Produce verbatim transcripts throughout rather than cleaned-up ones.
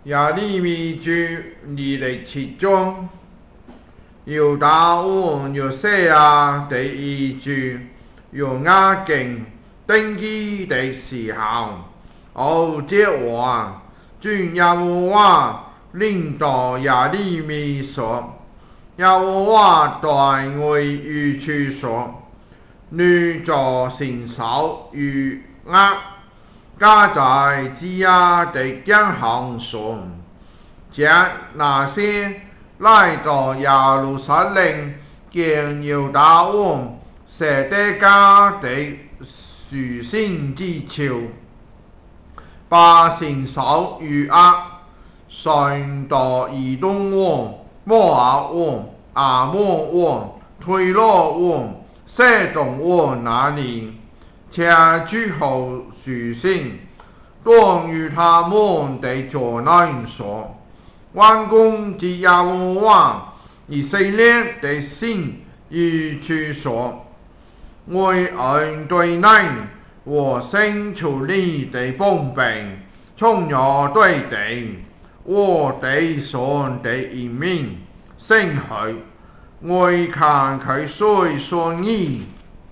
亚利米居你的其中，犹大王约瑟亚第一句，用雅敬登基的时候，我这话，君耶和华领导亚利米说，耶和华对我如此说，你做神手与压加在基亚的江行上，将那些来到耶路撒冷见犹大王舍得加的属性之潮，把神手与压上到以东王、摩押王、阿摩王、推罗王、塞东王那里，且诸侯属性，当与他们的作难说，万公之耶和华以色列的心如此说，我按对你我生出你的崩病，从我对敌，我敌上的一面升去，我看佢虽信義，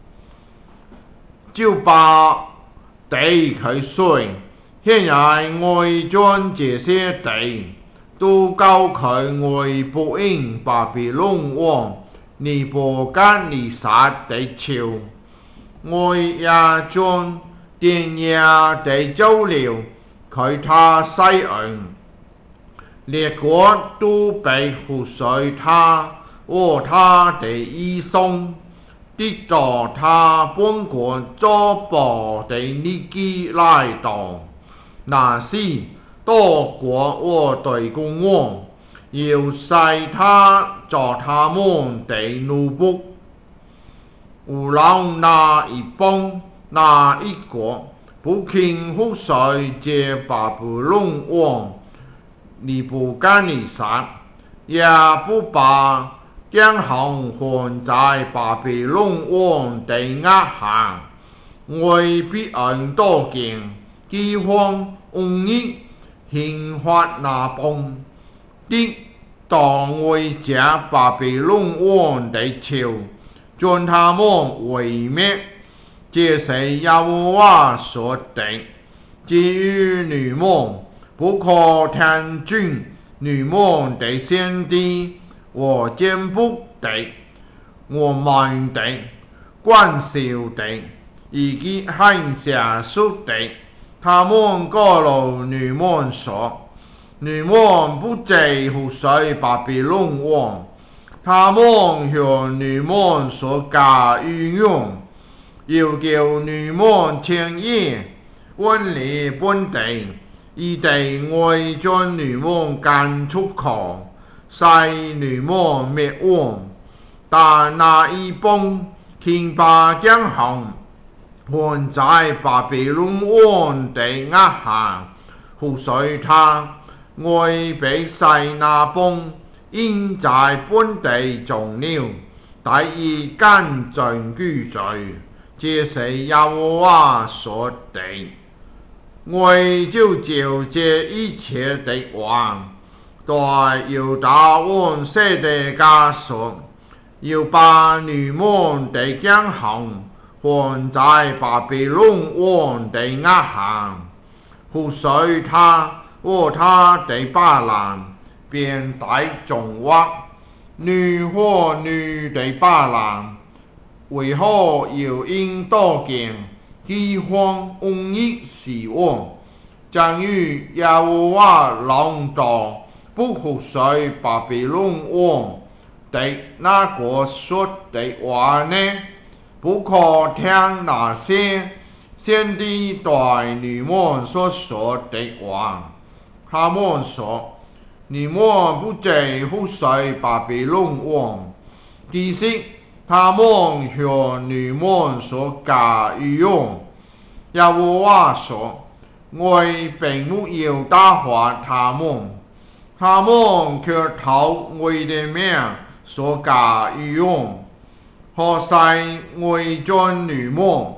就把地佢雖，現在我將這些地都交佢我不應巴比倫王尼布甲尼撒的手，我也將典雅的州了佢他西岸，列國都被湖水他和他的醫生，直到他本國作保的日子來到，那時多國和對公王要使他做他們的奴僕，無論哪一邦哪一國，不肯服隨這巴比倫王尼布甲尼撒，也不把將行放在巴比倫王的壓下，我必按多見饑荒、瘟疫、刑罰那邦的當為這巴比倫王的手，將他們毀滅。這是耶和華說的。至於你們，不可聽從你們的先知和占卜的、和盲的、觀兆的，以及行邪術的，他們告訴你們說，你們不藉服隨巴比倫王，他們向你們所加於用，要叫你們聽耶遠離本地，以地外將你們趕出去，使你們滅亡。但那一邦竟把將行放在巴比倫王的壓下，服隨他，我必使那邦因在本地中了第一乾淨居罪。這是耶和華說的。我就照這一切的話，對猶大王舍得加說，要把你們的將行放在巴比倫王的壓下，服隨他和他的巴蘭，便帶重話，你和你的巴蘭，為何要因多見饑荒、瘟疫死亡？正如耶和華論到不服隨巴比倫王的那個說的話呢？不可聽那些先知對你們所說的話。他們說，你們不藉服隨巴比倫王，其實他們向你們所加於用。耶和華說，我並沒有打發他們，他們卻偷我的名所加於用。何塞我將你們，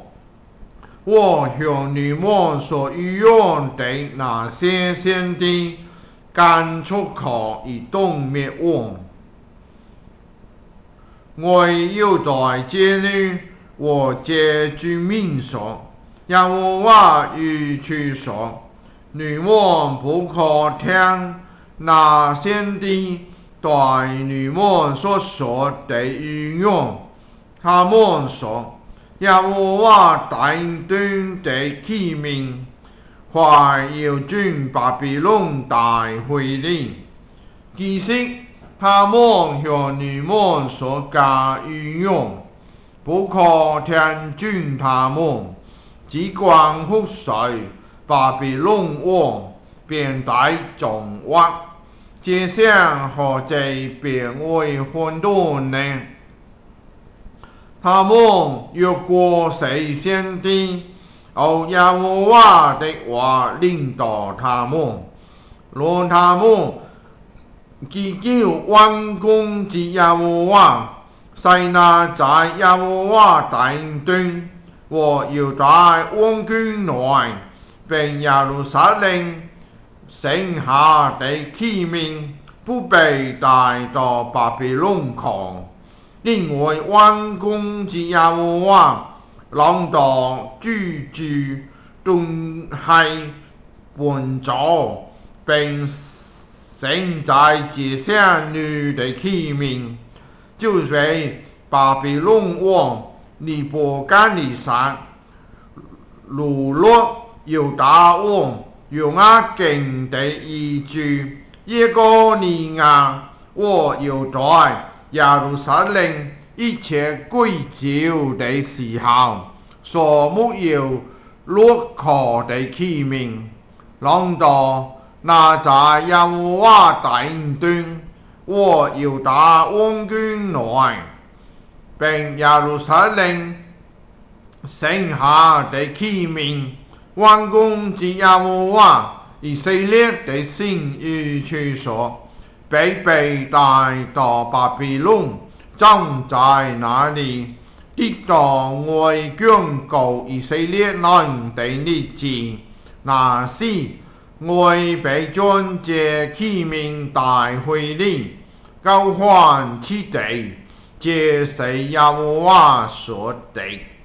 我向你們所御用的那些先知干出口以动灭亡。我又在这里，我借居民说，让我话语去说，你们不可听那先知对你们所说的语言。他们说，让我话定端的器皿，快要轉巴比倫大會領。其實他們向你們所加語用，不可聽轉他們，只管服隨巴比倫王，便帶重壓。這樣何濟變為很多呢？他們越過誰先知，由耶和華的話領導他們，讓他們祈求萬軍之耶和華，使那在耶和華定端和猶大王境內，並耶路撒冷剩下的器皿，不被帶到巴比倫去。因為萬軍之耶和華領導居住頓係本族，並剩在這些女的器皿，就是巴比倫王尼布甲尼撒擄掠猶大王約雅斤的兒子耶哥尼雅和猶大耶路撒冷一切貴胄的時候，所沒有落殼的器皿，領導那在耶和華定端和猶大王境內，並耶路撒冷剩下的器皿，萬軍之耶和華以色列的神諭去說，被被帶到巴比倫，葬在那裡，直到我眷顧以色列人的日子。那時，我被將這器皿帶回嚟，交還此地，這是耶和華說的。